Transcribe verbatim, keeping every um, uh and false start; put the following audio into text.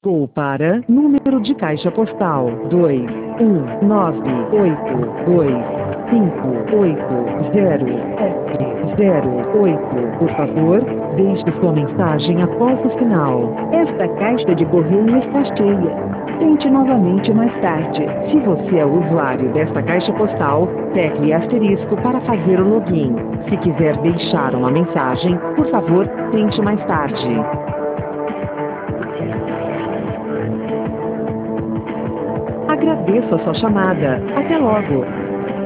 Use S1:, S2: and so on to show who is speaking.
S1: Ou para número de caixa postal dois um nove oito dois cinco oito zero sete zero oito. Por favor, deixe sua mensagem após o sinal.
S2: Esta caixa de correio está cheia. Tente novamente mais tarde.
S1: Se você é usuário desta caixa postal, tecle asterisco para fazer o login. Se quiser deixar uma mensagem, por favor, tente mais tarde. Agradeço a sua chamada. Até logo.